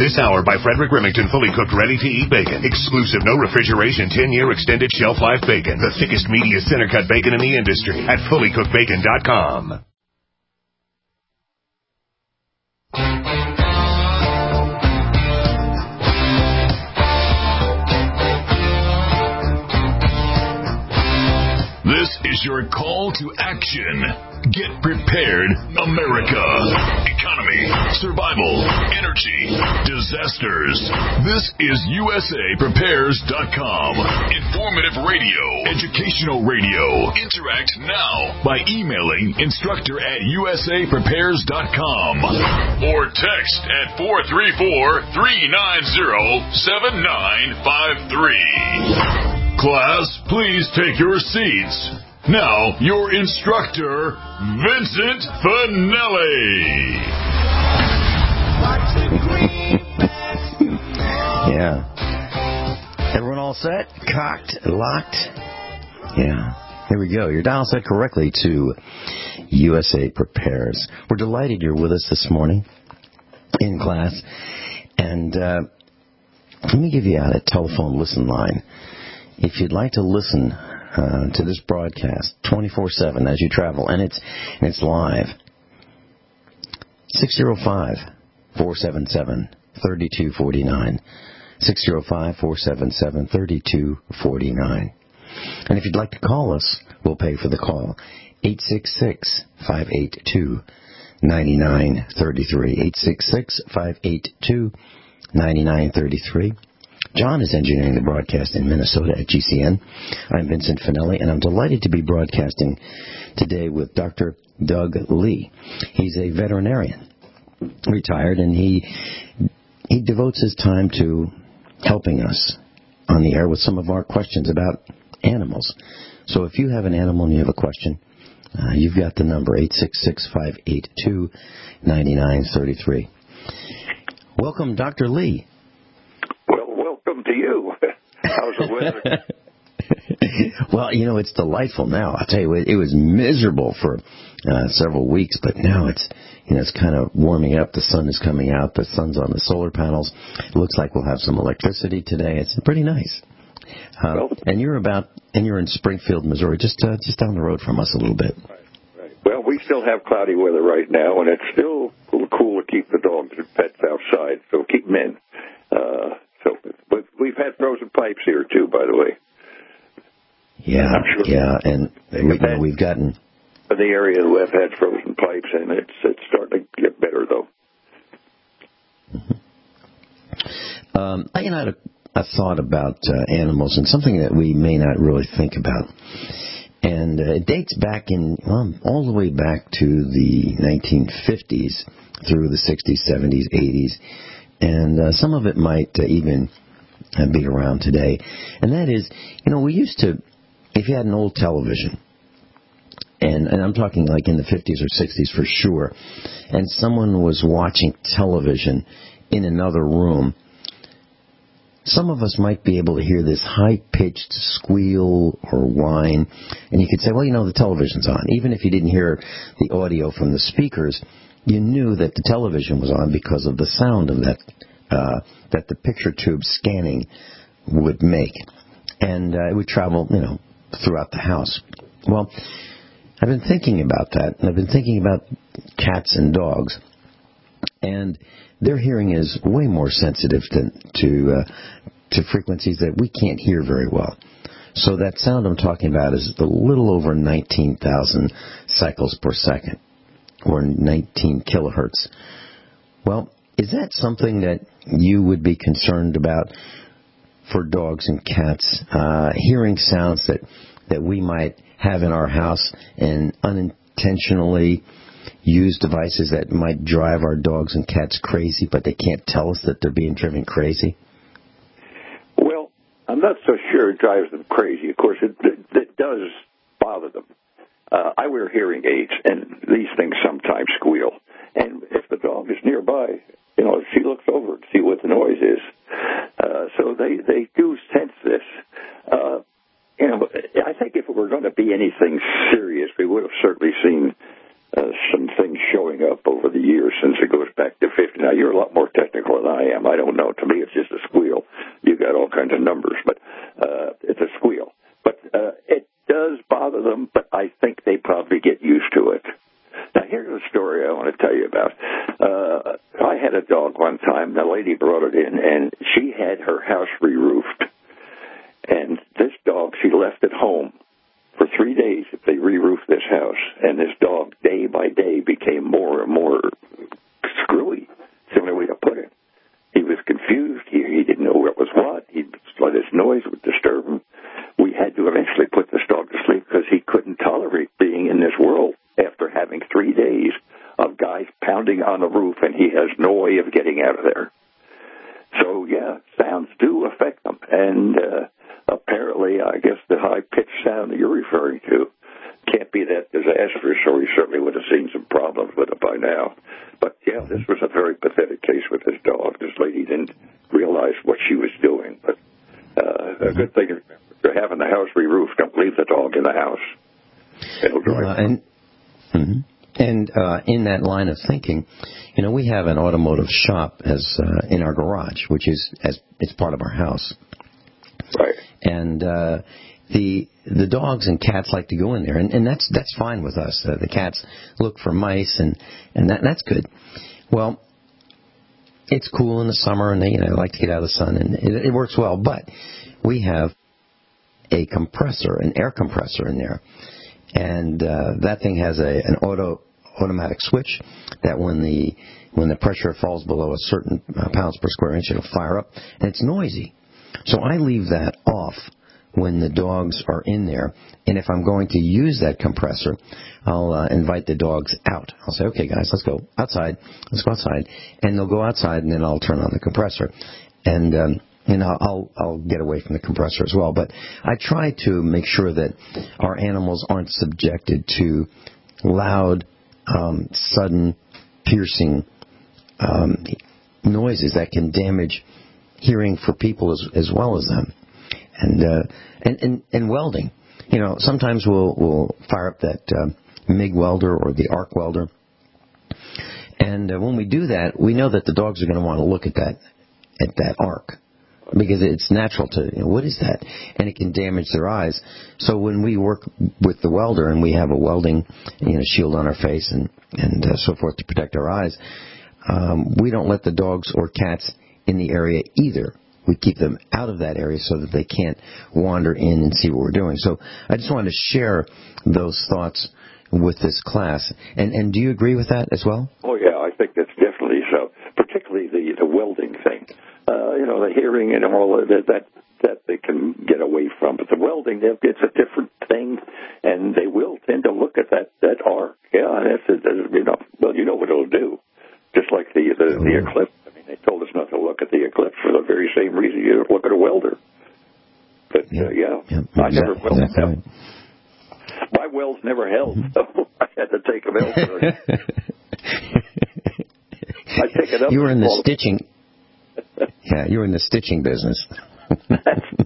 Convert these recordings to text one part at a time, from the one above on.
This hour by Frederick Remington, fully cooked, ready-to-eat bacon. Exclusive, no refrigeration, 10-year extended shelf life bacon. The thickest, meatiest, center-cut bacon in the industry at fullycookedbacon.com. This is your call to action. Get prepared, America. Economy, survival, energy, disasters. This is USAPrepares.com. Informative radio, educational radio. Interact now by emailing instructor@USAPrepares.com or text at 434-390-7953. Class, please take your seats. Now, your instructor, Vincent Finelli. Yeah. Everyone all set? Cocked? Locked? Yeah. Here we go. You're dialed set correctly to USA Prepares. We're delighted you're with us this morning in class. And let me give you out a telephone listen line. If you'd like to listen to this broadcast 24/7 as you travel, and it's live, 605-477-3249, 605-477-3249. And if you'd like to call us, we'll pay for the call, 866-582-9933, 866-582-9933. John is engineering the broadcast in Minnesota at GCN. I'm Vincent Finelli, and I'm delighted to be broadcasting today with Dr. Doug Lee. He's a veterinarian, retired, and he devotes his time to helping us on the air with some of our questions about animals. So if you have an animal and you have a question, you've got the number, 866-582-9933. Welcome, Dr. Lee. Welcome to you. How's the weather? Well, it's delightful now. I'll tell you, it was miserable for several weeks, but now it's kind of warming up. The sun is coming out. The sun's on the solar panels. It looks like we'll have some electricity today. It's pretty nice. And you're in Springfield, Missouri, just down the road from us a little bit. Right. Well, we still have cloudy weather right now, and it's still cool to keep the dogs and pets outside, so keep them in. But we've had frozen pipes here too, by the way. Yeah, I'm sure. Yeah, and we've gotten in the area we've had frozen pipes, and it's starting to get better though. Mm-hmm. I had a thought about animals, and something that we may not really think about, and it dates back all the way back to the 1950s through the 60s, 70s, 80s. And some of it might even be around today. And that is, we used to, if you had an old television, and I'm talking like in the 50s or 60s for sure, and someone was watching television in another room, some of us might be able to hear this high-pitched squeal or whine, and you could say, well, the television's on. Even if you didn't hear the audio from the speakers, you knew that the television was on because of the sound of that the picture tube scanning would make. And it would travel, throughout the house. Well, I've been thinking about that, and I've been thinking about cats and dogs. And their hearing is way more sensitive to frequencies that we can't hear very well. So that sound I'm talking about is a little over 19,000 cycles per second, or 19 kilohertz. Well, is that something that you would be concerned about for dogs and cats, hearing sounds that we might have in our house and unintentionally use devices that might drive our dogs and cats crazy, but they can't tell us that they're being driven crazy? Well, I'm not so sure it drives them crazy. Of course, it does bother them. I wear hearing aids, and these things sometimes squeal. And if the dog is nearby, she looks over to see what the noise is. So they do sense this. I think if it were going to be anything serious, we would have certainly seen some things showing up over the years since it goes back to 50. Now, you're a lot more technical than I am. I don't know. To me, it's just a squeal. You got all kinds of numbers, but it's a squeal. But it does bother them, but I think they probably get used to it. Now, here's a story I want to tell you about. I had a dog one time. The lady brought it in, and she had her house re-roofed. And this dog, she left at home for 3 days if they re-roofed this house. And this dog, day by day, became more and more screwy. It's the only way to put it. He was confused. He didn't know what was what. This noise would disturb him. We had to eventually put this dog to sleep because he couldn't tolerate being in this world after having 3 days of guys pounding on the roof, and he has no way of getting out of there. So, yeah, sounds do affect them. And apparently, I guess the high-pitched sound that you're referring to can't be that disastrous, or we certainly would have seen some problems with it by now. But, yeah, this was a very pathetic case with this dog. This lady didn't realize what she was doing. But a good thing is, if you're having the house re-roofed, don't leave the dog in the house. It'll drive And in that line of thinking, you know, we have an automotive shop as in our garage, which is it's part of our house. Right. And the dogs and cats like to go in there, and that's fine with us. The cats look for mice, and that's good. Well, it's cool in the summer, and they like to get out of the sun, and it works well. But we have a compressor, an air compressor in there. And that thing has an automatic switch that when the pressure falls below a certain pounds per square inch, it'll fire up, and it's noisy. So I leave that off when the dogs are in there, and if I'm going to use that compressor, I'll invite the dogs out. I'll say, okay, guys, let's go outside, and they'll go outside, and then I'll turn on the compressor, and I'll get away from the compressor as well. But I try to make sure that our animals aren't subjected to loud, sudden, piercing noises that can damage hearing for people as well as them. And welding. You know, sometimes we'll fire up that MIG welder or the arc welder. And when we do that, we know that the dogs are going to want to look at that arc, because it's natural to, what is that? And it can damage their eyes. So when we work with the welder and we have a welding, shield on our face and so forth to protect our eyes, we don't let the dogs or cats in the area either. We keep them out of that area so that they can't wander in and see what we're doing. So I just wanted to share those thoughts with this class. And do you agree with that as well? Oh, yeah, I think that's definitely so, particularly the welding thing. The hearing and all of that they can get away from. But the welding, it's a different thing, and they will tend to look at that arc. Yeah, that's well, you know what it'll do. Just like the eclipse. I mean, they told us not to look at the eclipse for the very same reason you don't look at a welder. But, I never welded. Right. My welds never held, so I had to take them elsewhere. I pick it up. You were in the stitching. Yeah, you were in the stitching business. Right.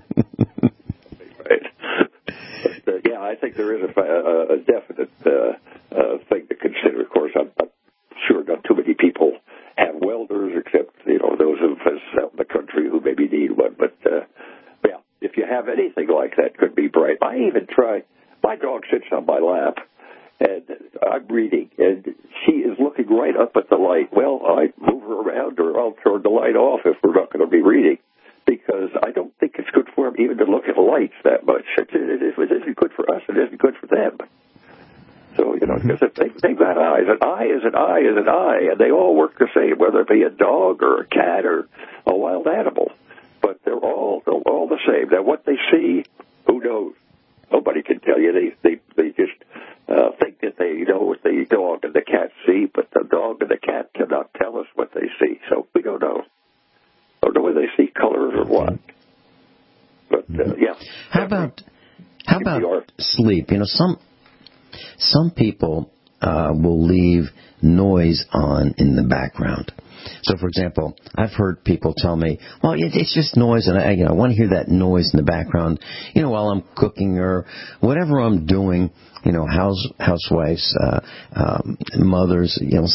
But, I think there is a definite thing to consider. Of course, I'm sure not too many people have welders, except those of us out in the country who maybe need one. But if you have anything like that, could be bright. I even try. My dog sits on my lap, and I'm reading, and she is looking right up at the light. Well, I move her around, or I'll turn the light off if we're not going to be reading, because I don't think it's good for them even to look at lights that much. It isn't good for us. It isn't good for them. So, because they've got eyes. An eye is an eye is an eye, and they all work the same, whether it be a dog or a cat or a wild animal. But they're all the same. Now, what they see, who knows? Nobody can tell you. They just think that they know what the dog and the cat see, but the dog and the cat cannot tell us what they see. So we don't know. Don't know whether they see colors or what. But How about sleep? Some people will leave noise on in the background. So, for example, I've heard people tell me, well, it's just noise, and I want to hear that noise in the background, while I'm cooking or whatever I'm doing, housewives, mothers,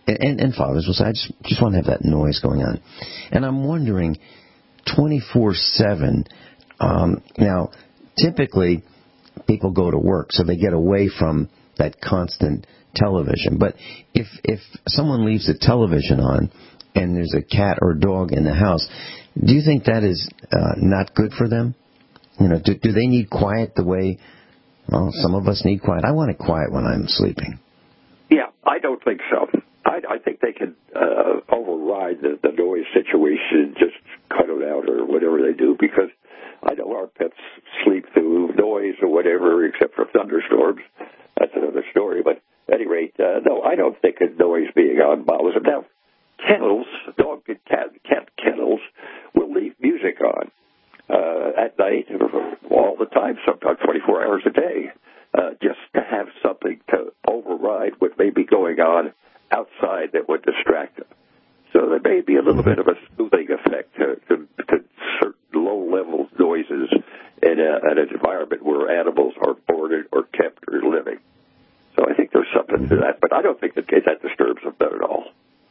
and fathers will say, I just want to have that noise going on. And I'm wondering, 24/7, now, typically, people go to work, so they get away from that constant television. But if someone leaves the television on and there's a cat or dog in the house, do you think that is not good for them? You know, do they need quiet the way, well, some of us need quiet? I want it quiet when I'm sleeping. Yeah, I don't think so. I think they can override the noise situation, just cut it out or whatever they do, because I know our pets sleep through noise or whatever, except for thunderstorms. That's another story. But at any rate, no, I don't think a noise being on bothers them. Now, kennels, dog and cat kennels, will leave music on at night, all the time, sometimes 24 hours a day, just to have something to override what may be going on outside that would distract them. So there may be a little bit of a soothing effect to certain low-level noises in an environment where animals are boarded or kept or living. So I think there's something to that, but I don't think that disturbs them at all.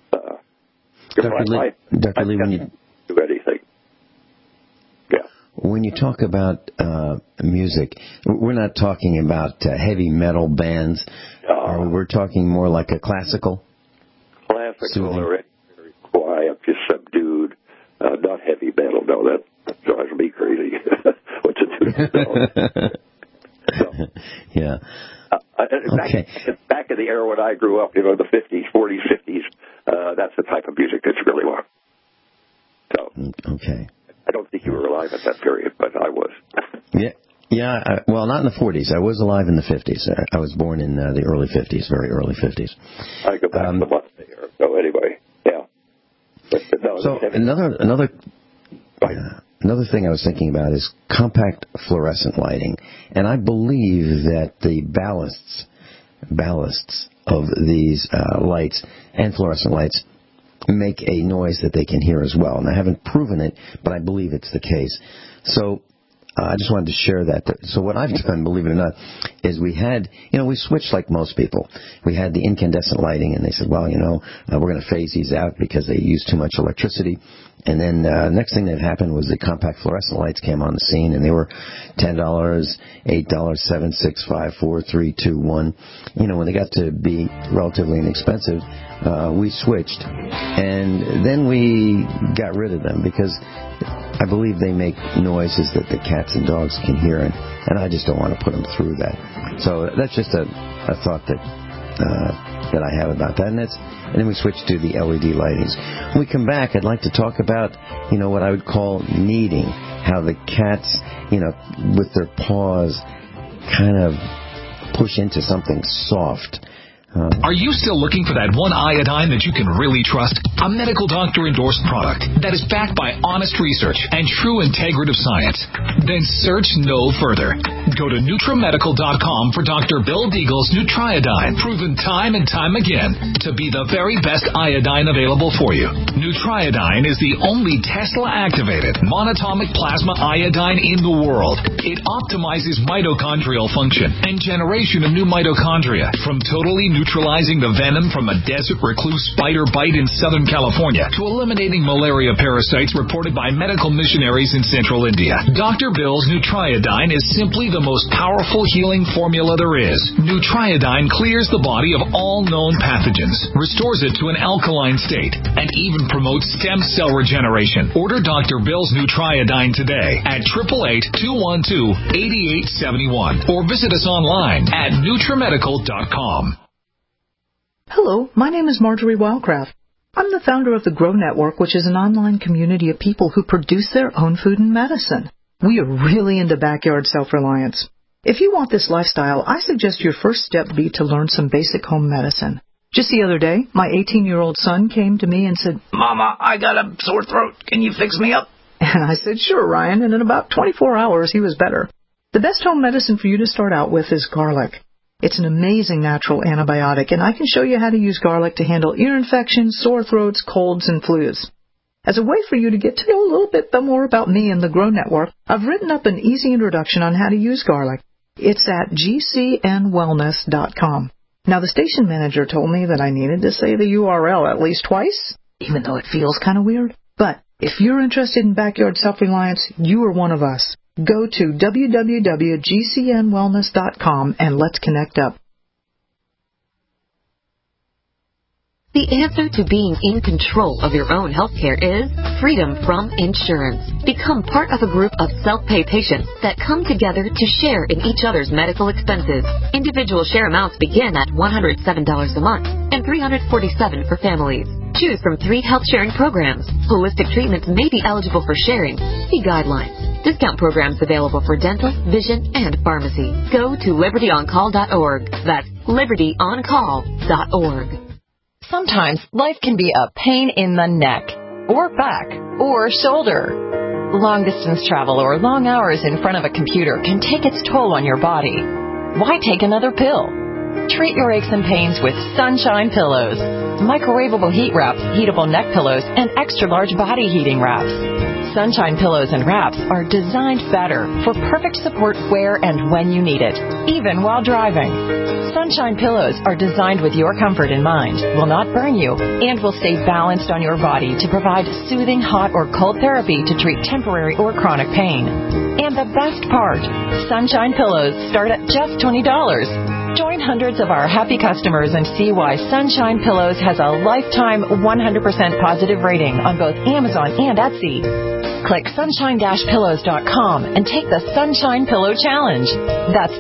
Dr. Lee, when you do anything, yeah. When you talk about music, we're not talking about heavy metal bands, or we're talking more like a classical. Classical or very quiet, just subdued, not heavy metal. No, that drives me crazy. What's it do? So, yeah. Okay. Back in the era when I grew up, the 50s, 40s, 50s, that's the type of music that's really long. So, okay. I don't think you were alive at that period, but I was. Yeah. Well, not in the 40s. I was alive in the 50s. I was born in the early 50s, very early 50s. I go back to the Mustang era. So anyway, yeah. But, no, so another thing I was thinking about is compact fluorescent lighting, and I believe that the ballasts of these lights and fluorescent lights make a noise that they can hear as well. And I haven't proven it, but I believe it's the case. So I just wanted to share that. So what I've done, believe it or not, is we switched like most people. We had the incandescent lighting, and they said, well, we're going to phase these out because they use too much electricity. And then next thing that happened was the compact fluorescent lights came on the scene, and they were $10, $8, $7, 6, 5, 4, 3, 2, 1. When they got to be relatively inexpensive, we switched. And then we got rid of them because I believe they make noises that the cats and dogs can hear, and I just don't want to put them through that. So that's just a thought that I have about that. And then we switch to the LED lightings. When we come back, I'd like to talk about, what I would call kneading, how the cats, with their paws kind of push into something soft. Are you still looking for that one iodine that you can really trust? A medical doctor-endorsed product that is backed by honest research and true integrative science? Then search no further. Go to NutriMedical.com for Dr. Bill Deagle's Nutriodine, proven time and time again to be the very best iodine available for you. Nutriodine is the only Tesla-activated monatomic plasma iodine in the world. It optimizes mitochondrial function and generation of new mitochondria from totally neutralizing the venom from a desert recluse spider bite in Southern California to eliminating malaria parasites reported by medical missionaries in Central India. Dr. Bill's Nutriodine is simply the most powerful healing formula there is. Nutriodine clears the body of all known pathogens, restores it to an alkaline state, and even promotes stem cell regeneration. Order Dr. Bill's Nutriodine today at 888-212-8871 or visit us online at NutriMedical.com. Hello, my name is Marjorie Wildcraft. I'm the founder of the Grow Network, which is an online community of people who produce their own food and medicine. We are really into backyard self-reliance. If you want this lifestyle, I suggest your first step be to learn some basic home medicine. Just the other day, my 18-year-old son came to me and said, "Mama, I got a sore throat. Can you fix me up?" And I said, "Sure, Ryan," and in about 24 hours, he was better. The best home medicine for you to start out with is garlic. It's an amazing natural antibiotic, and I can show you how to use garlic to handle ear infections, sore throats, colds, and flus. As a way for you to get to know a little bit more about me and the Grow Network, I've written up an easy introduction on how to use garlic. It's at gcnwellness.com. Now, the station manager told me that I needed to say the URL at least twice, even though it feels kind of weird. But if you're interested in backyard self-reliance, you are one of us. Go to www.gcnwellness.com and let's connect up. The answer to being in control of your own healthcare is freedom from insurance. Become part of a group of self-pay patients that come together to share in each other's medical expenses. Individual share amounts begin at $107 a month and $347 for families. Choose from 3 health-sharing programs. Holistic treatments may be eligible for sharing. See guidelines. Discount programs available for dental, vision, and pharmacy. Go to libertyoncall.org. That's libertyoncall.org. Sometimes life can be a pain in the neck, or back, or shoulder. Long-distance travel or long hours in front of a computer can take its toll on your body. Why take another pill? Treat your aches and pains with Sunshine Pillows. Microwavable heat wraps, heatable neck pillows, and extra-large body heating wraps. Sunshine Pillows and wraps are designed better for perfect support where and when you need it, even while driving. Sunshine Pillows are designed with your comfort in mind, will not burn you, and will stay balanced on your body to provide soothing hot or cold therapy to treat temporary or chronic pain. And the best part, Sunshine Pillows start at just $20. Join hundreds of our happy customers and see why Sunshine Pillows has a lifetime 100% positive rating on both Amazon and Etsy. Click sunshine-pillows.com and take the Sunshine Pillow Challenge. That's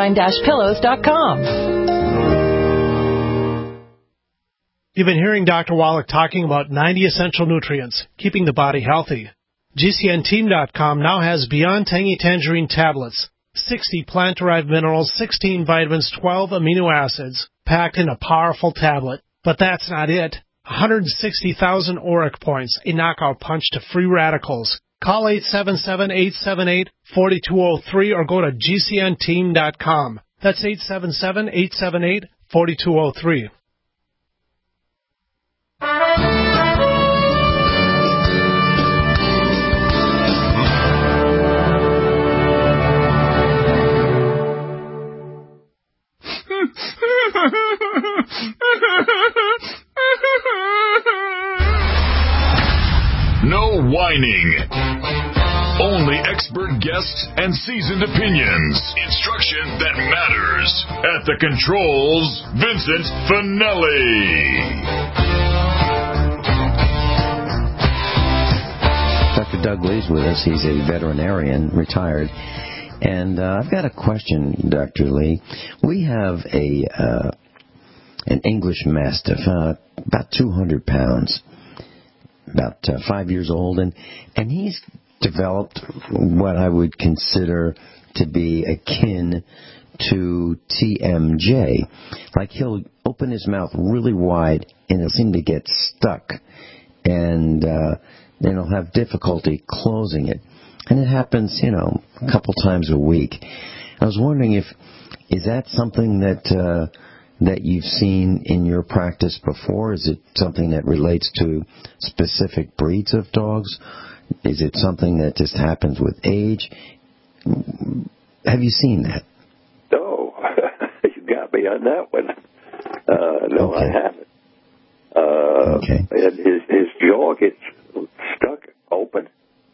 sunshine-pillows.com. You've been hearing Dr. Wallach talking about 90 essential nutrients, keeping the body healthy. GCNteam.com now has Beyond Tangy Tangerine tablets. 60 plant-derived minerals, 16 vitamins, 12 amino acids, packed in a powerful tablet. But that's not it. 160,000 ORAC points, a knockout punch to free radicals. Call 877-878-4203 or go to GCNteam.com. That's 877-878-4203. No whining. Only expert guests and seasoned opinions. Instruction that matters. At the controls, Vincent Finelli. Dr. Doug Lee's with us. He's a veterinarian, retired. And I've got a question, Dr. Lee. We have an English Mastiff, about 200 pounds, about 5 years old, and he's developed what I would consider to be akin to TMJ. Like he'll open his mouth really wide, and he'll seem to get stuck, and then he'll have difficulty closing it. And it happens, a couple times a week. I was wondering is that something that you've seen in your practice before? Is it something that relates to specific breeds of dogs? Is it something that just happens with age? Have you seen that? No, you got me on that one. No, okay. I haven't. Okay. His jaw gets stuck open.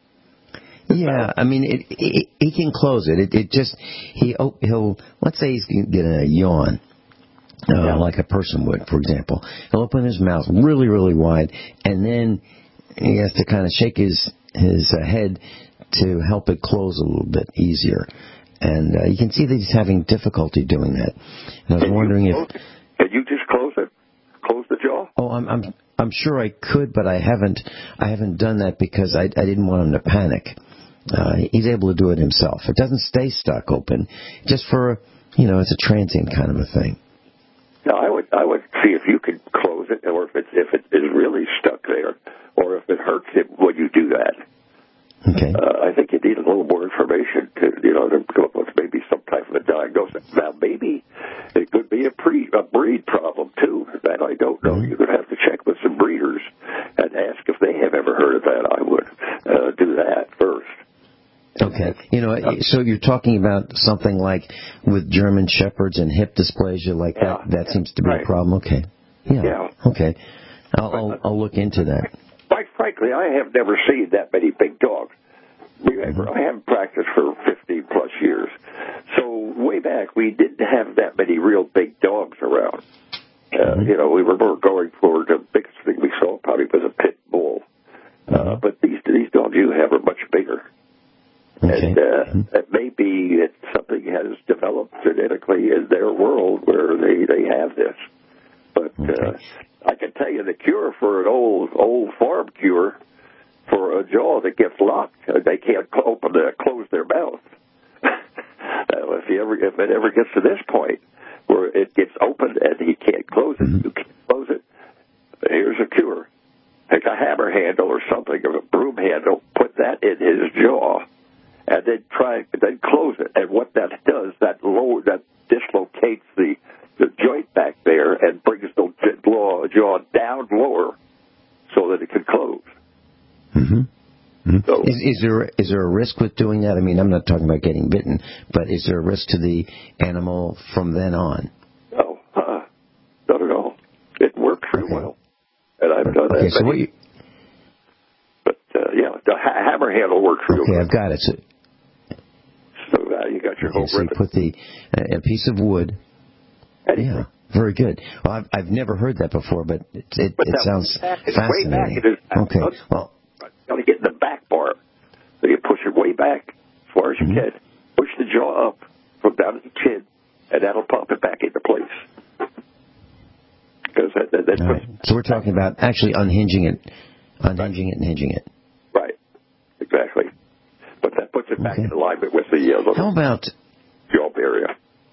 Yeah, I mean, he can close it. It just he'll let's say he's getting a yawn, like a person would, for example. He'll open his mouth really, really wide, and then he has to kind of shake his head to help it close a little bit easier. And you can see that he's having difficulty doing that. And I was wondering if can you just close it, close the jaw? Oh, I'm sure I could, but I haven't done that because I didn't want him to panic. He's able to do it himself. It doesn't stay stuck open, just for it's a transient kind of a thing. No, I would see if you could close it, or if it is really stuck there, or if it hurts it when you do that. Okay. I think you need a little more information to come up with maybe some type of a diagnosis. Now, maybe it could be a breed problem too. That I don't know. Mm-hmm. You're going to have to check with some breeders and ask if they have ever heard of that. I would do that first. Okay. Okay. So you're talking about something like with German Shepherds and hip dysplasia like that. That seems to be a problem. Okay. Yeah. Okay. I'll look into that. Quite frankly, I have never seen that many big dogs. I haven't practiced for 50-plus years. So way back, we didn't have that many real big dogs around. We were more going for the biggest thing we saw probably was a pit bull. But these dogs you have are much bigger. Okay. And maybe something has developed genetically in their world where they have this. But I can tell you the cure for an old farm cure for a jaw that gets locked, they can't close their mouth. If it ever gets to this point where it gets open and he can't close it, you can't close it, here's a cure. Take a hammer handle or something, or a broom handle, put that in his jaw, and then close it. And what that does, that dislocates the joint back there and brings the jaw down lower so that it can close. So, is there a risk with doing that? I mean, I'm not talking about getting bitten, but is there a risk to the animal from then on? No, not at all. It works pretty well, and I've done that. So but the hammer handle works real good. Okay, I've got it. So you got your whole so you put a piece of wood. Anything. Yeah, very good. Well, I've never heard that before, but it sounds fascinating. Way back okay, well. You got to get in the back bar. So you push it way back as far as you can. Push the jaw up from down to the chin, and that'll pop it back into place. Because So we're talking about actually unhinging it and hinging it. Right. Exactly. But that puts it back in alignment with the How about jaw area.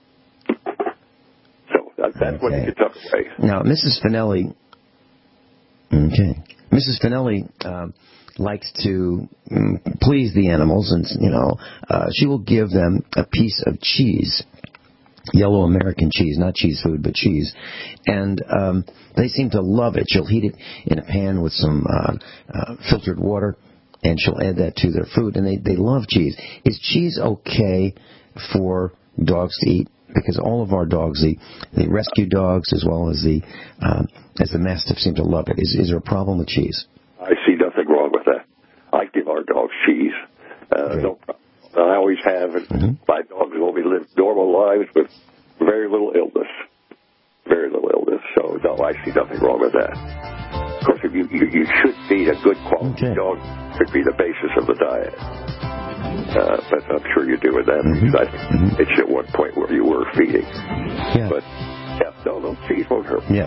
So that's when it gets up away. Now, Mrs. Finelli. Okay. Mrs. Finelli likes to please the animals, and she will give them a piece of cheese, yellow American cheese, not cheese food, but cheese, and they seem to love it. She'll heat it in a pan with some filtered water, and she'll add that to their food, and they love cheese. Is cheese okay for dogs to eat? Because all of our dogs, the rescue dogs as well as the Mastiff, seem to love it. Is there a problem with cheese? I see nothing wrong with that. I give our dogs cheese. No problem. I always have. And my dogs only live normal lives with very little illness. Very little illness. So, no, I see nothing wrong with that. Of course, you should feed a good quality dog. Should be the basis of the diet. But I'm sure you're doing that because I think it's at one point where you were feeding. Yeah. But, no, cheese won't hurt. Yes.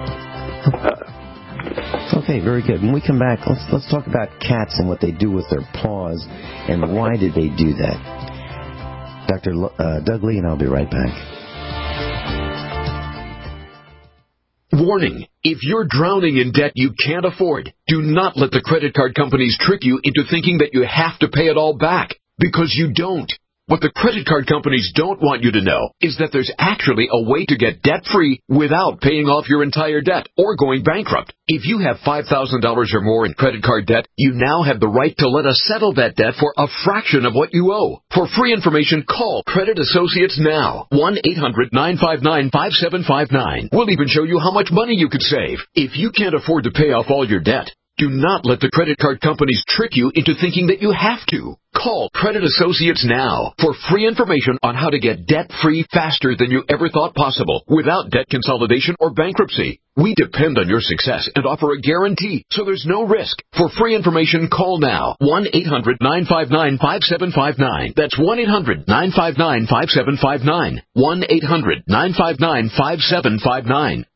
Okay, very good. When we come back, let's talk about cats and what they do with their paws and why did they do that. Dr. Doug Lee, and I'll be right back. Warning. If you're drowning in debt you can't afford, do not let the credit card companies trick you into thinking that you have to pay it all back, because you don't. What the credit card companies don't want you to know is that there's actually a way to get debt-free without paying off your entire debt or going bankrupt. If you have $5,000 or more in credit card debt, you now have the right to let us settle that debt for a fraction of what you owe. For free information, call Credit Associates now. 1-800-959-5759. We'll even show you how much money you could save. If you can't afford to pay off all your debt, do not let the credit card companies trick you into thinking that you have to. Call Credit Associates now for free information on how to get debt-free faster than you ever thought possible without debt consolidation or bankruptcy. We depend on your success and offer a guarantee, so there's no risk. For free information, call now. 1-800-959-5759. That's 1-800-959-5759. 1-800-959-5759.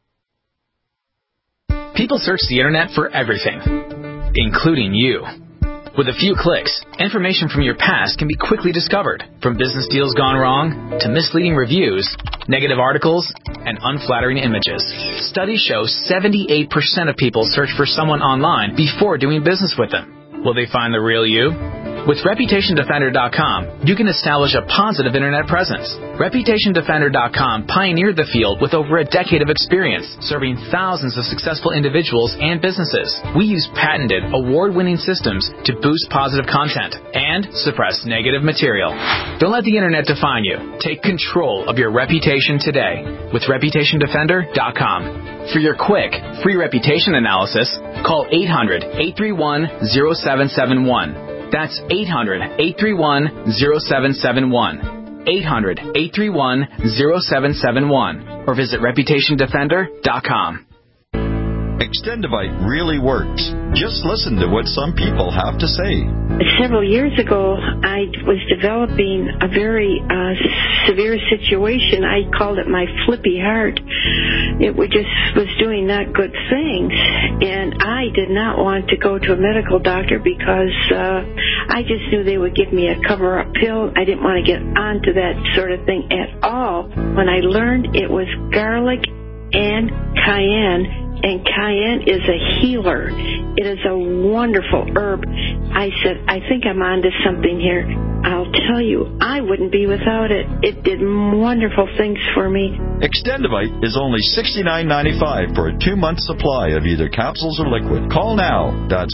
People search the internet for everything, including you. With a few clicks, information from your past can be quickly discovered, from business deals gone wrong to misleading reviews, negative articles, and unflattering images. Studies show 78% of people search for someone online before doing business with them. Will they find the real you? With ReputationDefender.com, you can establish a positive Internet presence. ReputationDefender.com pioneered the field with over a decade of experience, serving thousands of successful individuals and businesses. We use patented, award-winning systems to boost positive content and suppress negative material. Don't let the Internet define you. Take control of your reputation today with ReputationDefender.com. For your quick, free reputation analysis, call 800-831-0771. That's 800-831-0771. 800-831-0771. Or visit ReputationDefender.com. Extendivite really works. Just listen to what some people have to say. Several years ago, I was developing a very severe situation. I called it my flippy heart. It was doing not good things, and I did not want to go to a medical doctor because I just knew they would give me a cover-up pill. I didn't want to get onto that sort of thing at all. When I learned it was garlic and cayenne, and cayenne is a healer. It is a wonderful herb. I said, I think I'm onto something here. I'll tell you, I wouldn't be without it. It did wonderful things for me. Extendivite is only $69.95 for a 2-month supply of either capsules or liquid. Call now. That's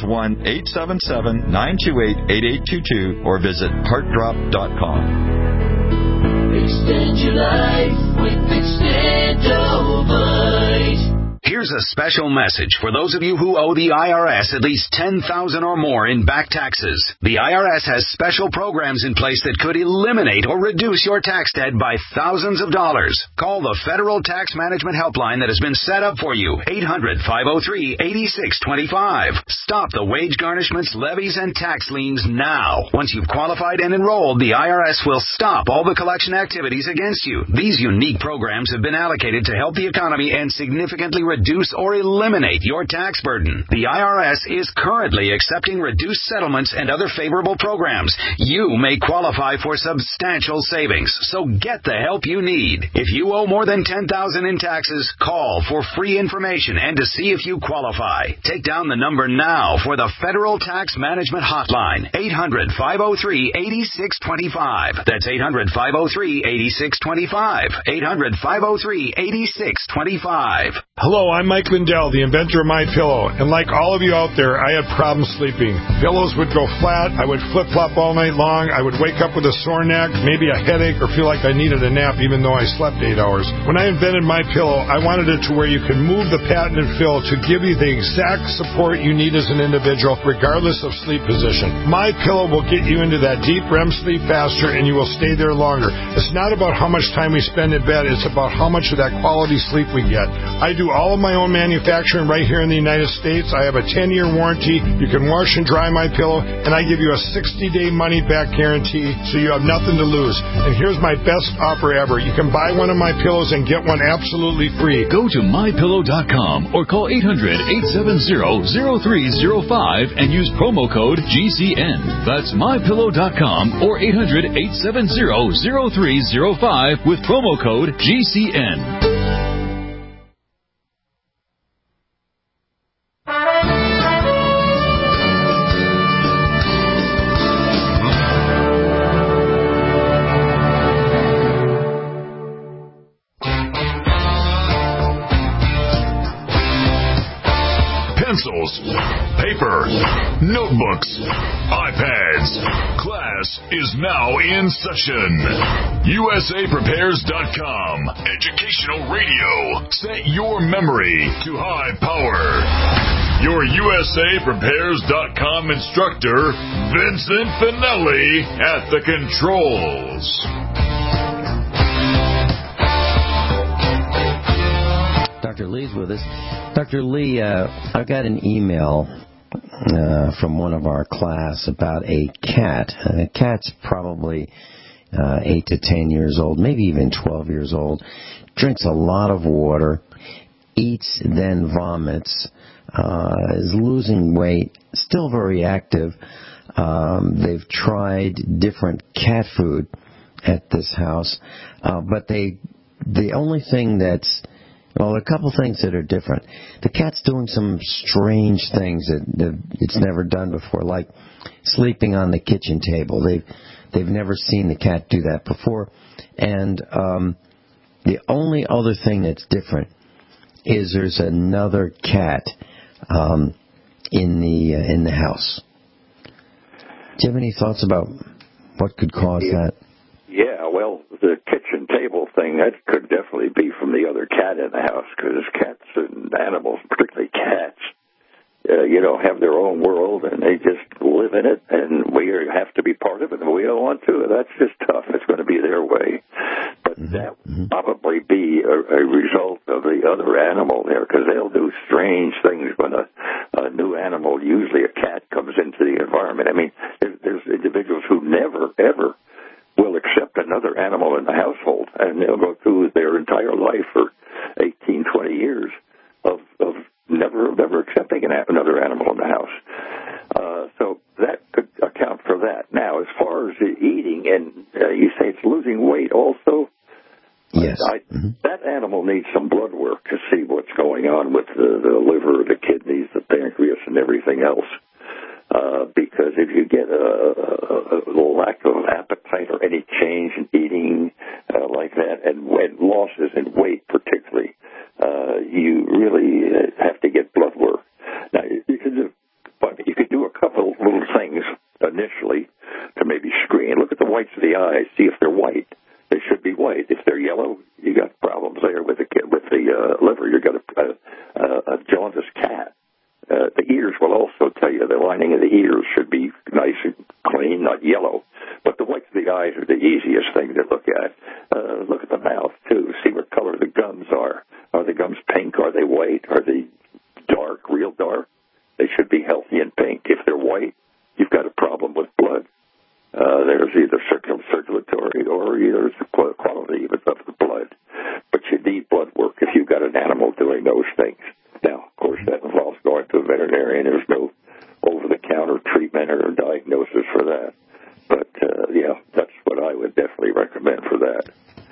1-877-928-8822 or visit heartdrop.com. Extend your life with Extendivite. Here's a special message for those of you who owe the IRS at least $10,000 or more in back taxes. The IRS has special programs in place that could eliminate or reduce your tax debt by thousands of dollars. Call the Federal Tax Management Helpline that has been set up for you, 800-503-8625. Stop the wage garnishments, levies, and tax liens now. Once you've qualified and enrolled, the IRS will stop all the collection activities against you. These unique programs have been allocated to help the economy and significantly reduce or eliminate your tax burden. The IRS is currently accepting reduced settlements and other favorable programs. You may qualify for substantial savings, so get the help you need. If you owe more than $10,000 in taxes, call for free information and to see if you qualify. Take down the number now for the Federal Tax Management Hotline, 800-503-8625. That's 800-503-8625. 800-503-8625. Hello, I'm Mike Lindell, the inventor of MyPillow, and like all of you out there, I had problems sleeping. Pillows would go flat, I would flip-flop all night long, I would wake up with a sore neck, maybe a headache, or feel like I needed a nap even though I slept 8 hours. When I invented MyPillow, I wanted it to where you can move the patented fill to give you the exact support you need as an individual, regardless of sleep position. MyPillow will get you into that deep REM sleep faster, and you will stay there longer. It's not about how much time we spend in bed, it's about how much of that quality sleep we get. I do all of my own manufacturing right here in the United States. I have a 10-year warranty. You can wash and dry my pillow, and I give you a 60-day money-back guarantee, so you have nothing to lose. And here's my best offer ever. You can buy one of my pillows and get one absolutely free. Go to MyPillow.com or call 800-870-0305 and use promo code GCN. That's MyPillow.com or 800-870-0305 with promo code GCN. Pencils, paper, notebooks, iPads. Class is now in session. USAPrepares.com. Educational radio. Set your memory to high power. Your USAPrepares.com instructor, Vincent Finelli, at the controls. Dr. Lee's with us. Dr. Lee, I got an email from one of our class about a cat. A cat's probably 8 to 10 years old, maybe even 12 years old. Drinks a lot of water, eats, then vomits, is losing weight, still very active. They've tried different cat food at this house, but the only thing that's Well, there are a couple things that are different. The cat's doing some strange things that it's never done before, like sleeping on the kitchen table. They've never seen the cat do that before. And the only other thing that's different is there's another cat in the house. Do you have any thoughts about what could cause that? Yeah, well, the kitchen table thing, that could definitely be from the other cat in the house, because cats and animals, particularly cats, have their own world, and they just live in it, and we have to be part of it, and we don't want to. That's just tough. It's going to be their way. But that would probably be a result of the other animal there, because they'll do strange things when a new animal, usually a cat, comes into the environment. I mean, there's individuals who never, ever will accept another animal in the household, and they'll go through their entire life for 18, 20 years of never accepting another animal in the house. So that could account for that. Now, as far as the eating, and you say it's losing weight also, yes. That animal needs some blood work to see what's going on with the liver, the kidneys, the pancreas, and everything else. Because if you get a lack of appetite or any change in eating like that, and losses in weight particularly, you really have to get blood work. Now, you could do a couple little things initially to maybe screen. Look at the whites of the eyes, see if they're white. They should be white. If they're yellow, you got problems there with the liver. You got a jaundiced cat. The ears will also tell you the lining of the ears should be nice and clean, not yellow. But the whites of the eyes are the easiest thing to look at. Look at the mouth, too. See what color the gums are. Are the gums pink? Are they white? Are they dark, real dark? They should be healthy and pink. If they're white, you've got a problem with blood. There's either circulatory or either quality of the blood. But you need blood work if you've got an animal doing those things. Now, of course, that involves going to a veterinarian. There's no over-the-counter treatment or diagnosis for that. But, that's what I would definitely recommend for that.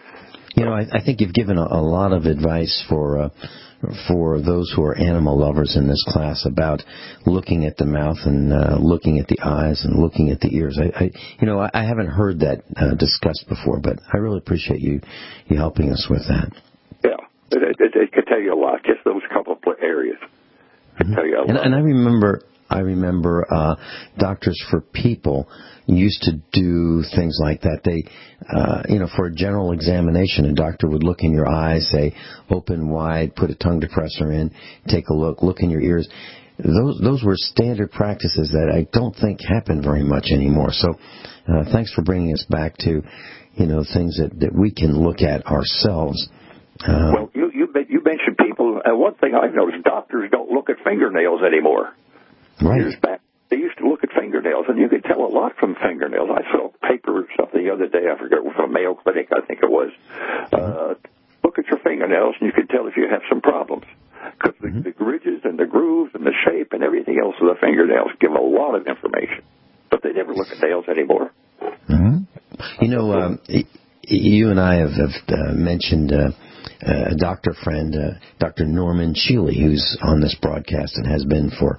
I think you've given a lot of advice for those who are animal lovers in this class about looking at the mouth and looking at the eyes and looking at the ears. I haven't heard that discussed before, but I really appreciate you helping us with that. Yeah, it could tell you a lot, just those couple of areas. It could tell you a lot. And I remember Doctors for People used to do things like that. They, for a general examination, a doctor would look in your eyes, say, open wide, put a tongue depressor in, take a look in your ears. Those were standard practices that I don't think happen very much anymore. So thanks for bringing us back to, things that we can look at ourselves. Well, you mentioned people. One thing I've noticed, doctors don't look at fingernails anymore. Right. Years back, they used to look at fingernails, and you could tell a lot from fingernails. I saw a paper or something the other day, I forget, from a Mayo Clinic, I think it was. Look at your fingernails, and you can tell if you have some problems. Because the ridges and the grooves and the shape and everything else of the fingernails give a lot of information. But they never look at nails anymore. You and I have mentioned a doctor friend, Dr. Norman Shealy, who's on this broadcast and has been for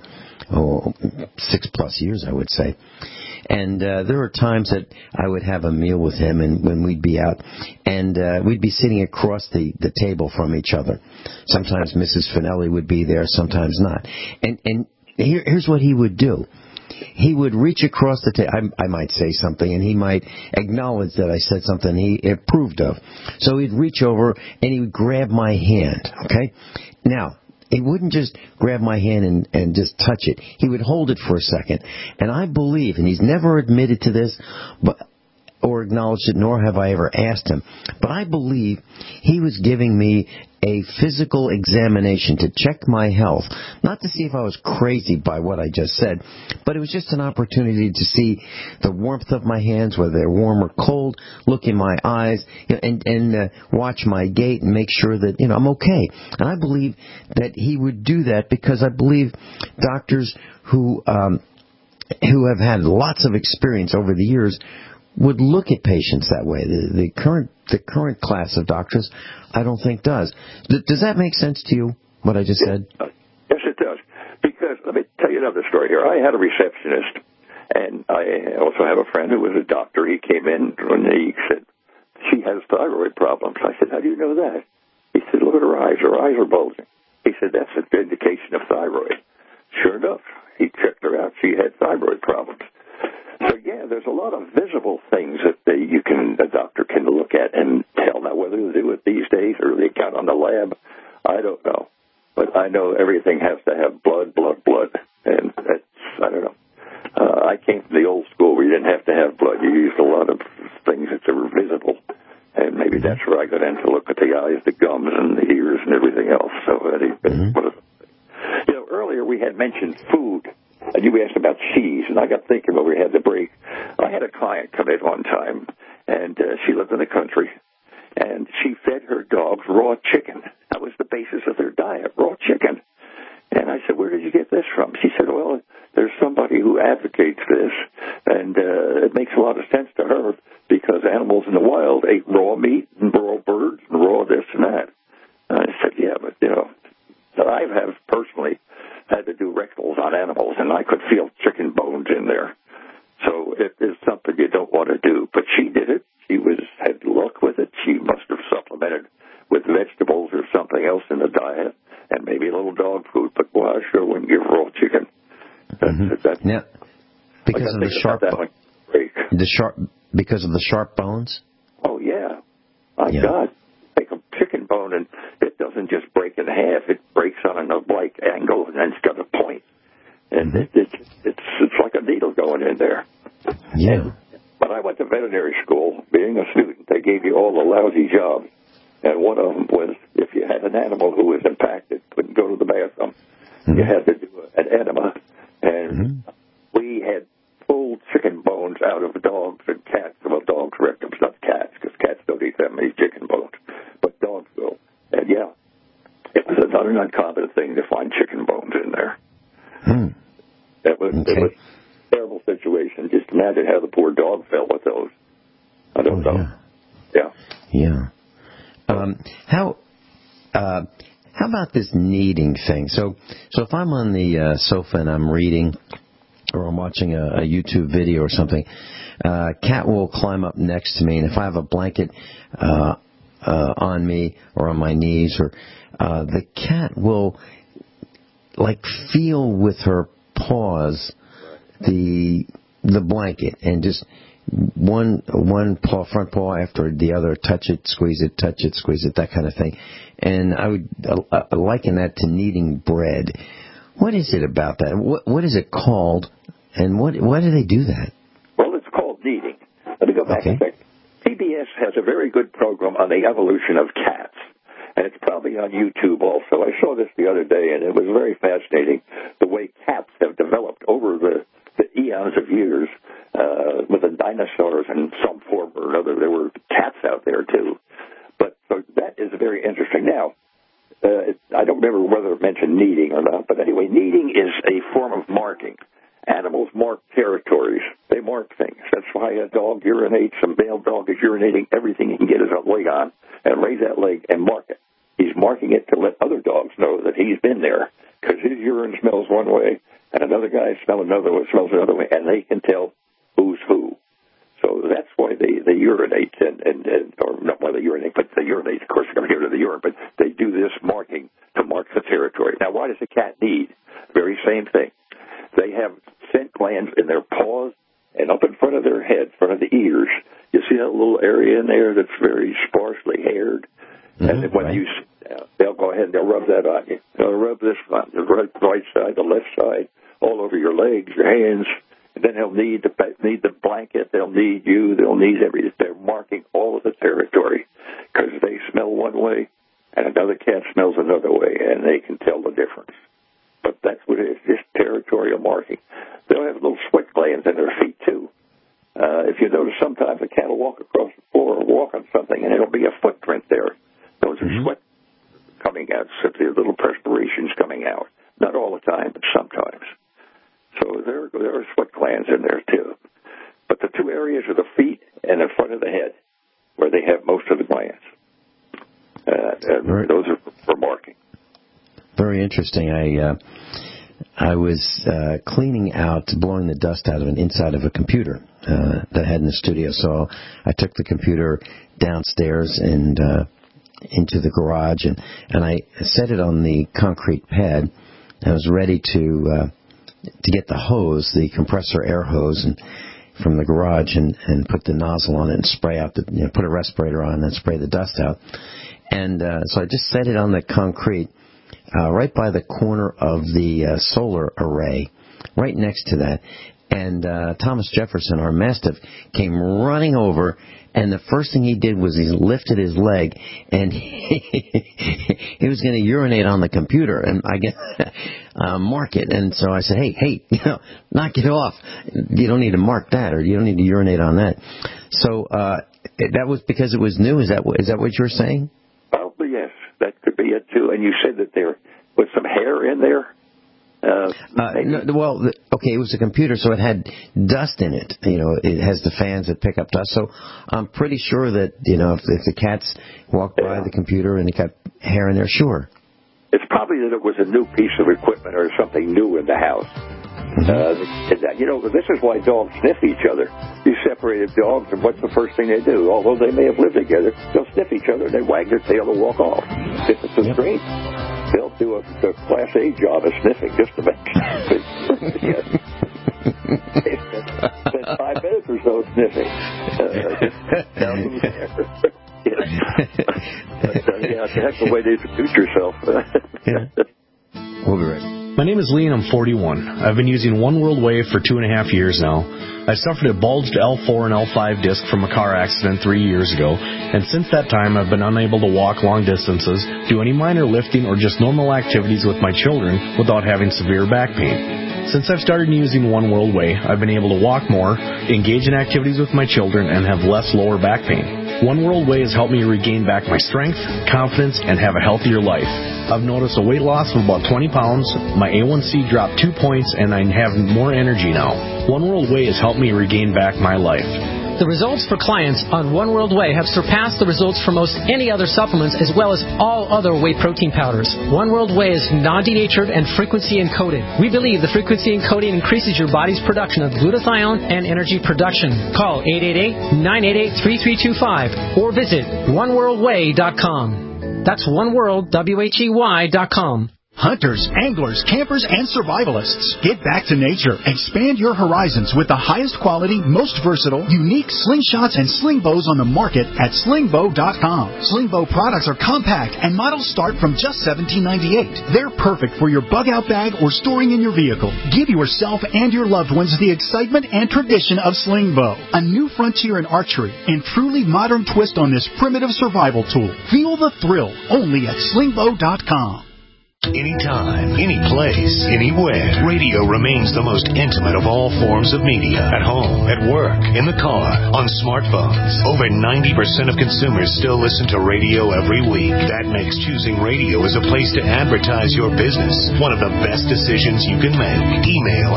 6+ years, I would say. And there were times that I would have a meal with him, and when we'd be out, and we'd be sitting across the table from each other. Sometimes Mrs. Finelli would be there, sometimes not. And here's what he would do. He would reach across the table. I might say something, and he might acknowledge that I said something he approved of. So he'd reach over, and he would grab my hand, okay? Now, he wouldn't just grab my hand and just touch it. He would hold it for a second. And I believe, and he's never admitted to this or acknowledged it, nor have I ever asked him, but I believe he was giving me a physical examination to check my health, not to see if I was crazy by what I just said, but it was just an opportunity to see the warmth of my hands, whether they're warm or cold, look in my eyes, and watch my gait and make sure that, I'm okay. And I believe that he would do that because I believe doctors who have had lots of experience over the years would look at patients that way. The current class of doctors, I don't think does. Does that make sense to you, what I just said? Yes, it does. Because let me tell you another story here. I had a receptionist, and I also have a friend who was a doctor. He came in and he said, she has thyroid problems. I said, how do you know that? He said, look at her eyes. Her eyes are bulging. He said, that's an indication of thyroid. Sure enough, he checked her out. She had thyroid problems. So, yeah, there's a lot of visible things that a doctor can look at and tell. Now, whether they do it these days or they count on the lab, I don't know. But I know everything has to have blood. And that's, I don't know. I came from the old school where you didn't have to have blood. You used a lot of things that were visible. And maybe that's where I got in to look at the eyes, the gums, and the ears, and everything else. So, earlier we had mentioned food, and you asked about cheese, and I got thinking when we had the break. I had a client come in one time, and she lived in the country, and she fed her dogs raw chicken. That was the basis of their diet, raw chicken. And I said, where did you get this from? She said, well, there's somebody who advocates this, and it makes a lot of sense to her because animals in the wild ate raw meat and raw birds and raw this and that. And I said, yeah, but, I have personally had to do rectals on animals, and I could feel chicken bones in there. So it is something you don't want to do. But she did it. She had luck with it. She must have supplemented with vegetables or something else in the diet, and maybe a little dog food. But, I sure wouldn't give raw chicken. Yeah. Because of the sharp bones? Oh, yeah. My God. Take a chicken bone, and it doesn't just break in half. It breaks on a like angle, and then it's got a point. And it's like a needle going in there. Yeah. When I went to veterinary school, being a student, they gave you all the lousy jobs. And one of them was if you had an animal who was impacted, couldn't go to the bathroom, you had to do an enema. And we had pulled chicken bones out of dogs and cats. Well, dogs' rectums, not cats, because cats don't eat that many chicken bones. But dogs will. And, yeah, it was not an uncommon thing to find chicken bones in there. It was a terrible situation. Just imagine how the poor dog felt with those. I don't know. Yeah. How about this kneading thing? So if I'm on the sofa and I'm reading or I'm watching a YouTube video or something, cat will climb up next to me, and if I have a blanket on me or on my knees, or the cat will feel with her paws the blanket and just one paw, front paw after the other, touch it, squeeze it, that kind of thing. And I would liken that to kneading bread. What is it about that? What is it called, and why do they do that? Well, it's called kneading. Let me go back a second. PBS has a very good program on the evolution of cats, and it's probably on YouTube also. I saw this the other day, and it was very fascinating, the way cats have developed over the eons of years with the dinosaurs in some form or another. There were cats out there, too. But so that is very interesting. Now, I don't remember whether it mentioned kneading or not, but anyway, kneading is a form of marking. Animals mark territories. They mark things. That's why a dog urinates. A male dog is urinating everything he can get his leg on and raise that leg and mark it. He's marking it to let other dogs know that he's been there because his urine smells one way and another guy smells another way, and they can tell who's who. So that's why they urinate, or not why they urinate, but they urinate. Of course, they're going to get rid of the urine, but they do this marking to mark the territory. Now, why does a cat knead? Very same thing. They have scent glands in their paws and up in front of their head, in front of the ears. You see that little area in there that's very sparsely haired? And then when you sit down, they'll go ahead and they'll rub that on you. They'll rub this on the right side, the left side, all over your legs, your hands. And then they'll knead the blanket. They'll knead you. They'll knead everything. They're marking all of the territory because they smell one way and another cat smells another way, and they can tell the difference. But that's what it is, just territorial marking. They'll have little sweat glands in their feet, too. If you notice, sometimes a cat will walk across the floor or walk on something, and it'll be a footprint there. Those are sweat coming out, simply little perspirations coming out. Not all the time, but sometimes. So there are sweat glands in there, too. But the two areas are the feet interesting. I was cleaning out, blowing the dust out of an inside of a computer that I had in the studio. So I took the computer downstairs and into the garage, and I set it on the concrete pad. I was ready to get the hose, the compressor air hose, and from the garage, and put the nozzle on it and spray out put a respirator on and spray the dust out. And so I just set it on the concrete right by the corner of the solar array, right next to that. And Thomas Jefferson, our Mastiff, came running over, and the first thing he did was he lifted his leg, and he was going to urinate on the computer, and I guess mark it. And so I said, hey, knock it off. You don't need to mark that, or you don't need to urinate on that. So that was because it was new. Is that what you're saying? Probably, yes. That could be it, too. And you said that there was some hair in there? It was a computer, so it had dust in it. It has the fans that pick up dust. So I'm pretty sure that, if the cats walk by the computer and it got hair in there, sure. It's probably that it was a new piece of equipment or something new in the house. This is why dogs sniff each other. You separated dogs, and what's the first thing they do? Although they may have lived together, they'll sniff each other, and they wag their tail and walk off. If it's a strain, they'll do a Class A job of sniffing just to make yes. They spend 5 minutes or so sniffing. That's the way to introduce yourself. We'll be right. My name is Lee, and I'm 41. I've been using One World Wave for 2.5 years now. I suffered a bulged L4 and L5 disc from a car accident 3 years ago, and since that time I've been unable to walk long distances, do any minor lifting, or just normal activities with my children without having severe back pain. Since I've started using One World Way, I've been able to walk more, engage in activities with my children, and have less lower back pain. One World Way has helped me regain back my strength, confidence, and have a healthier life. I've noticed a weight loss of about 20 pounds, my A1C dropped 2 points, and I have more energy now. One World Way has helped me regain back my life. The results for clients on One World Way have surpassed the results for most any other supplements, as well as all other whey protein powders. One World Way is non-denatured and frequency encoded. We believe the frequency encoding increases your body's production of glutathione and energy production. Call 888-988-3325 or visit oneworldway.com. That's oneworld.com. Hunters, anglers, campers, and survivalists. Get back to nature. Expand your horizons with the highest quality, most versatile, unique slingshots and sling bows on the market at slingbow.com. Slingbow products are compact and models start from just $17.98. They're perfect for your bug out bag or storing in your vehicle. Give yourself and your loved ones the excitement and tradition of Slingbow, a new frontier in archery and truly modern twist on this primitive survival tool. Feel the thrill only at slingbow.com. Anytime, any place, anywhere, radio remains the most intimate of all forms of media. At home, at work, in the car, on smartphones. Over 90% of consumers still listen to radio every week. That makes choosing radio as a place to advertise your business one of the best decisions you can make. Email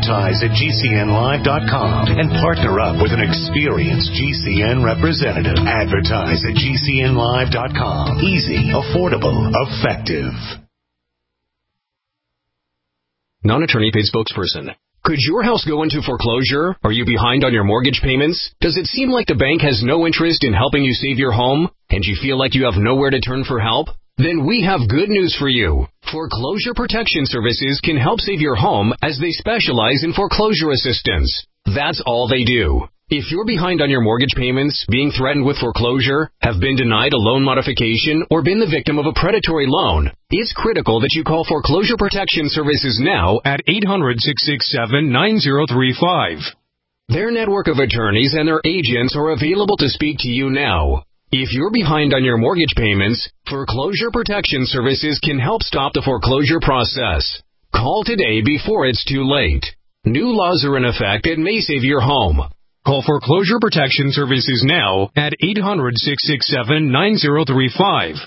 advertise@gcnlive.com and partner up with an experienced GCN representative. Advertise@gcnlive.com. Easy, affordable, effective. Non-attorney paid spokesperson. Could your house go into foreclosure? Are you behind on your mortgage payments? Does it seem like the bank has no interest in helping you save your home? And you feel like you have nowhere to turn for help? Then we have good news for you. Foreclosure Protection Services can help save your home, as they specialize in foreclosure assistance. That's all they do. If you're behind on your mortgage payments, being threatened with foreclosure, have been denied a loan modification, or been the victim of a predatory loan, it's critical that you call Foreclosure Protection Services now at 800-667-9035. Their network of attorneys and their agents are available to speak to you now. If you're behind on your mortgage payments, Foreclosure Protection Services can help stop the foreclosure process. Call today before it's too late. New laws are in effect and may save your home. Call Foreclosure Protection Services now at 800-667-9035.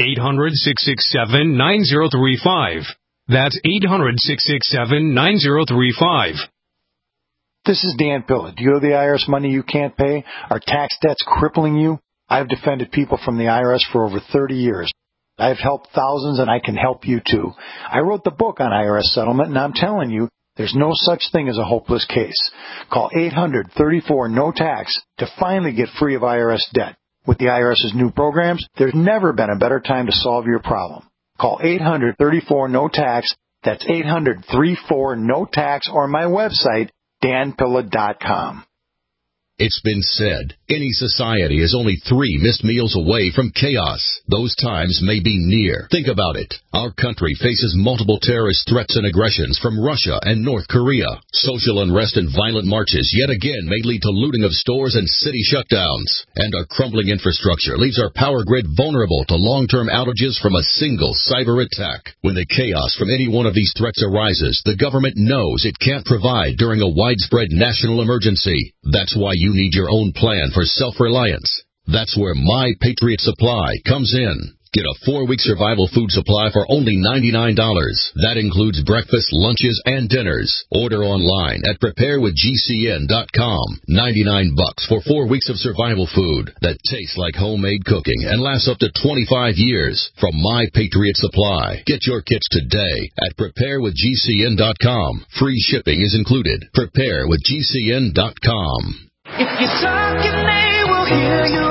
800-667-9035. That's 800-667-9035. This is Dan Pilla. Do you owe the IRS money you can't pay? Are tax debts crippling you? I've defended people from the IRS for over 30 years. I've helped thousands, and I can help you too. I wrote the book on IRS settlement, and I'm telling you, there's no such thing as a hopeless case. Call 800-34-NO-TAX to finally get free of IRS debt. With the IRS's new programs, there's never been a better time to solve your problem. Call 800-34-NO-TAX. That's 800-34-NO-TAX, or my website, danpilla.com. It's been said, any society is only 3 missed meals away from chaos. Those times may be near. Think about it. Our country faces multiple terrorist threats and aggressions from Russia and North Korea. Social unrest and violent marches yet again may lead to looting of stores and city shutdowns. And our crumbling infrastructure leaves our power grid vulnerable to long-term outages from a single cyber attack. When the chaos from any one of these threats arises, the government knows it can't provide during a widespread national emergency. That's why you need your own plan for self-reliance. That's where My Patriot Supply comes in. Get a 4-week survival food supply for only $99. That includes breakfast, lunches, and dinners. Order online at preparewithgcn.com. $99 for 4 weeks of survival food that tastes like homemade cooking and lasts up to 25 years from My Patriot Supply. Get your kits today at preparewithgcn.com. Free shipping is included. Preparewithgcn.com. If you're talking, they will hear you.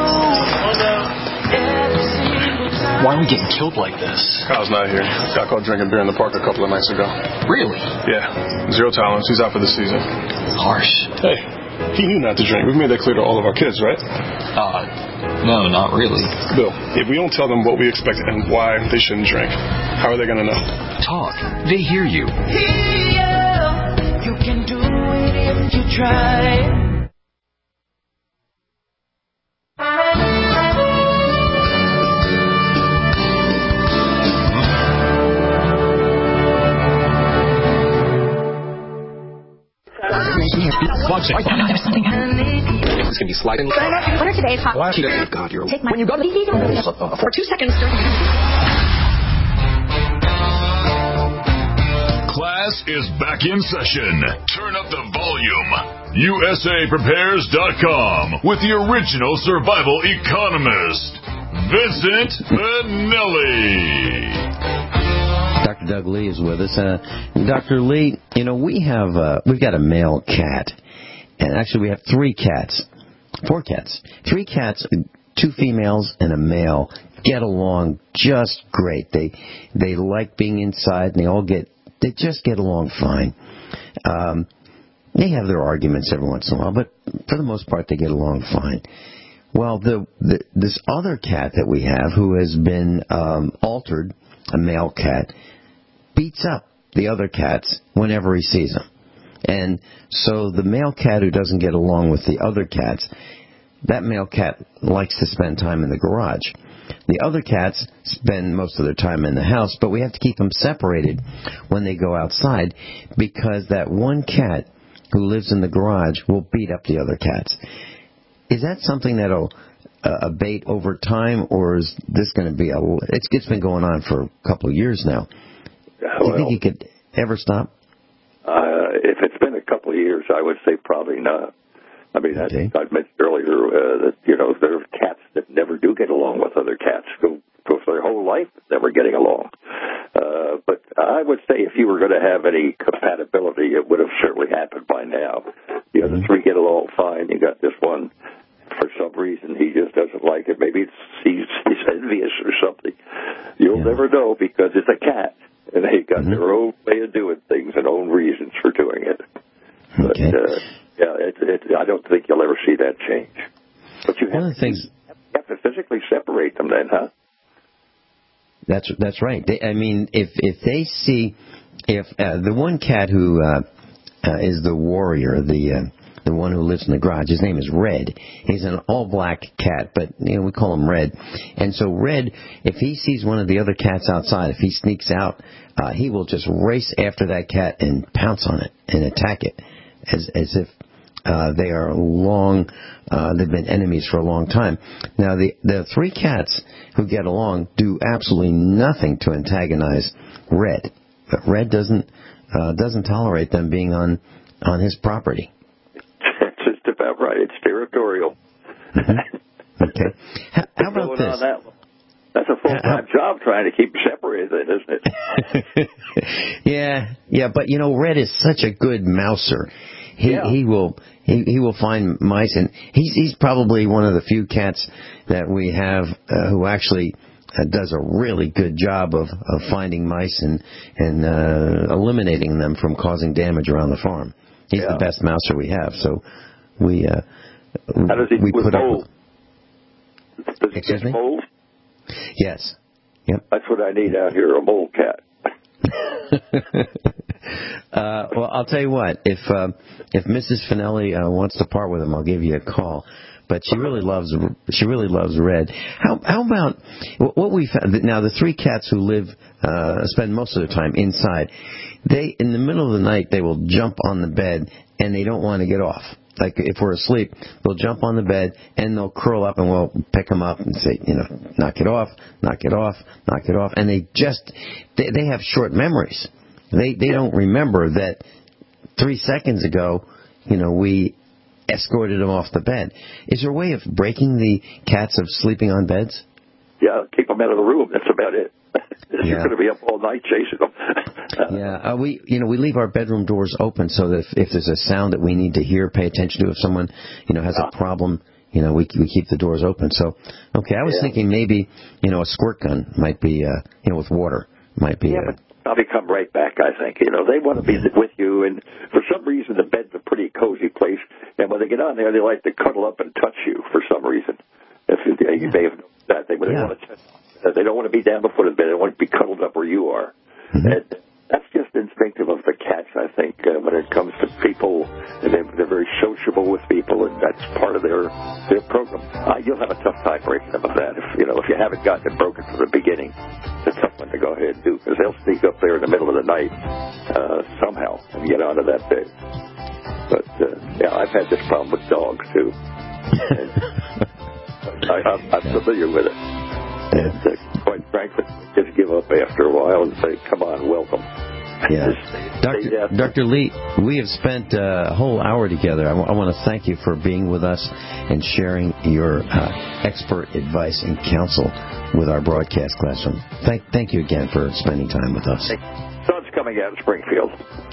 Why are we getting killed like this? Kyle's not here. Got caught drinking beer in the park a couple of nights ago. Really? Yeah. 0 tolerance. He's out for the season. Harsh. Hey, he knew not to drink. We've made that clear to all of our kids, right? No, not really. Bill, if we don't tell them what we expect and why they shouldn't drink, how are they going to know? Talk. They hear you. You can do it if you try. There's something It's going to be sliding. What are today's hot? God, you're Take my when you go to the for 2 seconds. Class is back in session. Turn up the volume. USAPrepares.com with the original survival economist, Vincent Minnelli. Dr. Doug Lee is with us. Dr. Lee, we've got a male cat, and actually we have 4 cats. 3 cats, 2 females and a male get along just great. They like being inside, and they just get along fine. They have their arguments every once in a while, but for the most part they get along fine. Well, this other cat that we have, who has been altered, a male cat, beats up the other cats whenever he sees them. And so the male cat who doesn't get along with the other cats, that male cat likes to spend time in the garage. The other cats spend most of their time in the house, but we have to keep them separated when they go outside, because that one cat who lives in the garage will beat up the other cats. Is that something that'll abate over time, or is this going to be it's been going on for a couple of years now? Do you think it could ever stop? If it's been a couple of years, I would say probably not. I mean, okay. I mentioned earlier that, there are cats that never do get along with other cats, go for their whole life never getting along. But I would say if you were going to have any compatibility, it would have certainly happened by now. The other 3 get along fine. You got this one, for some reason, he just doesn't like it. Maybe he's envious or something. You'll never know, because it's a cat. And they got their own way of doing things and own reasons for doing it. But, I don't think you'll ever see that change. But you have to physically separate them then, huh? That's right. If they see, the one cat who is the warrior, the one who lives in the garage, his name is Red. He's an all-black cat, but we call him Red. And so Red, if he sees one of the other cats outside, if he sneaks out, he will just race after that cat and pounce on it and attack it, as if they are they've been enemies for a long time. Now, the 3 cats who get along do absolutely nothing to antagonize Red. But Red doesn't tolerate them being on his property. That's just about right. It's territorial. Okay. How about this? That's a full-time job trying to keep them separated, isn't it? Yeah, but Red is such a good mouser. He will find mice, and he's probably one of the few cats that we have who actually does a really good job of finding mice and eliminating them from causing damage around the farm. He's the best mouser we have, so we how does he put mold? up. Excuse me? Mold? Yes. Yep. That's what I need out here, a mole cat. Well, I'll tell you what. If Mrs. Finelli wants to part with him, I'll give you a call. But she really loves Red. How about what we found? Now, the 3 cats who spend most of their time inside. In the middle of the night, they will jump on the bed and they don't want to get off. Like if we're asleep, they'll jump on the bed and they'll curl up and we'll pick them up and say, knock it off, knock it off, knock it off. And they have short memories. They don't remember that 3 seconds ago, we escorted them off the bed. Is there a way of breaking the cats of sleeping on beds? Yeah, keep them out of the room. That's about it. You're going to be up all night chasing them. We leave our bedroom doors open so that if there's a sound that we need to hear, pay attention to. If someone, has a problem, we keep the doors open. So, okay, I was thinking maybe, a squirt gun might be, with water might be. But probably come right back, I think. They want to be with you, and for some reason the bed's a pretty cozy place, and when they get on there, they like to cuddle up and touch you for some reason. You may have noticed that. They want to touch. They don't want to be down the foot of the bed. They want to be cuddled up where you are. Mm-hmm. And that's just instinctive of the cats, I think, when it comes to people. And they're very sociable with people, and that's part of their program. You'll have a tough time breaking them of that. If you haven't gotten it broken from the beginning, it's a tough one to go ahead and do, because they'll sneak up there in the middle of the night somehow and get onto that bed. But, I've had this problem with dogs, too. I'm familiar with it. And quite frankly, just give up after a while and say, come on, welcome. Yeah. Dr. Lee, we have spent a whole hour together. I want to thank you for being with us and sharing your expert advice and counsel with our broadcast classroom. Thank you again for spending time with us. Sun's coming out of Springfield.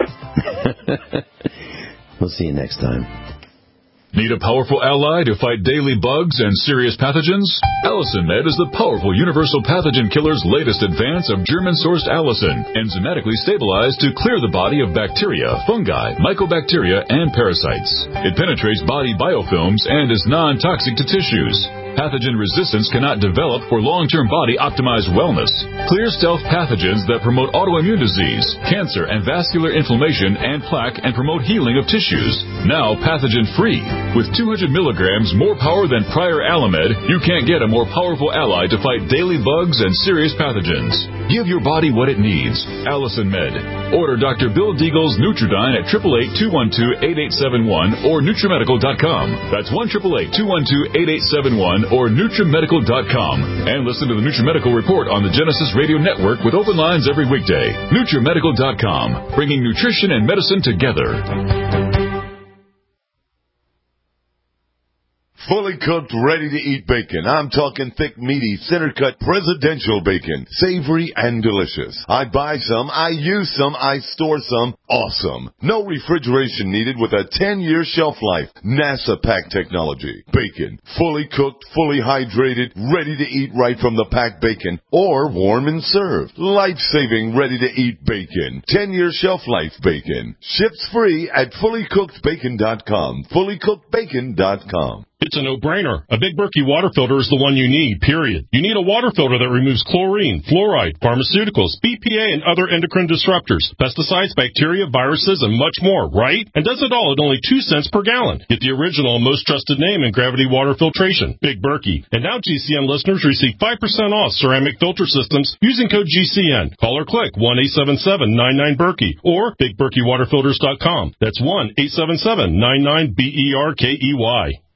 We'll see you next time. Need a powerful ally to fight daily bugs and serious pathogens? Allicin Med is the powerful universal pathogen killer's latest advance of German-sourced allicin, enzymatically stabilized to clear the body of bacteria, fungi, mycobacteria, and parasites. It penetrates body biofilms and is non-toxic to tissues. Pathogen resistance cannot develop for long-term body-optimized wellness. Clear stealth pathogens that promote autoimmune disease, cancer and vascular inflammation and plaque, and promote healing of tissues. Now pathogen-free. With 200 milligrams more power than prior Alamed, you can't get a more powerful ally to fight daily bugs and serious pathogens. Give your body what it needs. Allicin Med. Order Dr. Bill Deagle's Nutridyne at 888-212-8871 or NutriMedical.com. That's 1-888-212-8871 or NutriMedical.com. And listen to the NutriMedical Report on the Genesis Radio Network with open lines every weekday. NutriMedical.com, bringing nutrition and medicine together. Fully cooked, ready-to-eat bacon. I'm talking thick, meaty, center-cut, presidential bacon. Savory and delicious. I buy some, I use some, I store some. Awesome. No refrigeration needed with a 10-year shelf life. NASA pack technology. Bacon. Fully cooked, fully hydrated, ready to eat right from the packed bacon. Or warm and served. Life-saving, ready-to-eat bacon. 10-year shelf life bacon. Ships free at fullycookedbacon.com. Fullycookedbacon.com. It's a no-brainer. A Big Berkey water filter is the one you need, period. You need a water filter that removes chlorine, fluoride, pharmaceuticals, BPA, and other endocrine disruptors, pesticides, bacteria, viruses, and much more, right? And does it all at only 2 cents per gallon. Get the original and most trusted name in gravity water filtration, Big Berkey. And now GCN listeners receive 5% off ceramic filter systems using code GCN. Call or click 1-877-99-BERKEY or BigBerkeyWaterFilters.com. That's 1-877-99-BERKEY.